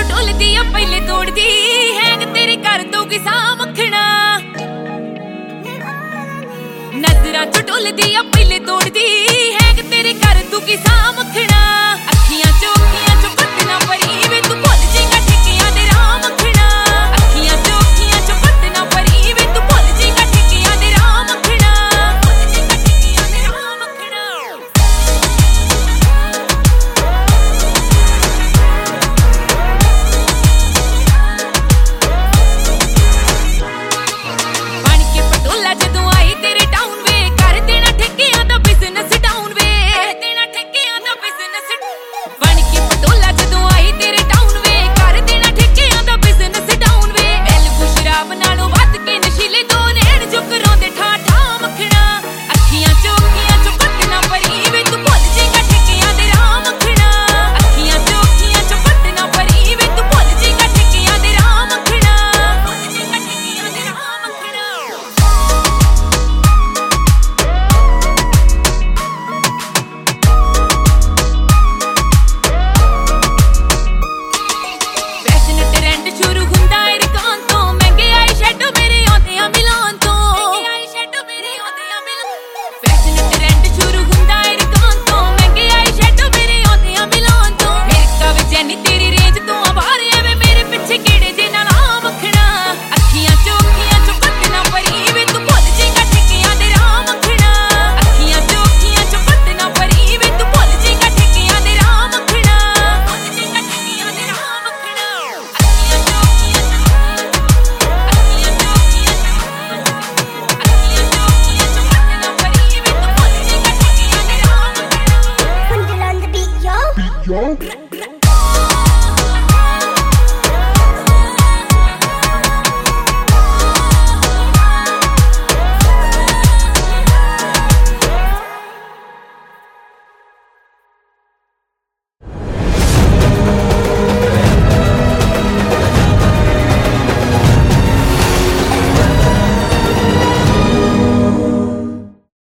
ढोलदी आ पहले तोड़दी हैंग तेरे कर दोगी सा मखना नजरां चो ढोलदी आ पहले तोड़दी हैंग तेरे कर दोगी सा मखना अखियां चो पत्त ना परी वे तू भुल जाएगा ठेकियां दे राह मखना अखियां चो पत्त ना परी वे तू भुल जाएगा ठेकियां दे राह मखना भुल जाएगा ठेकियां दे राह मखना Yo.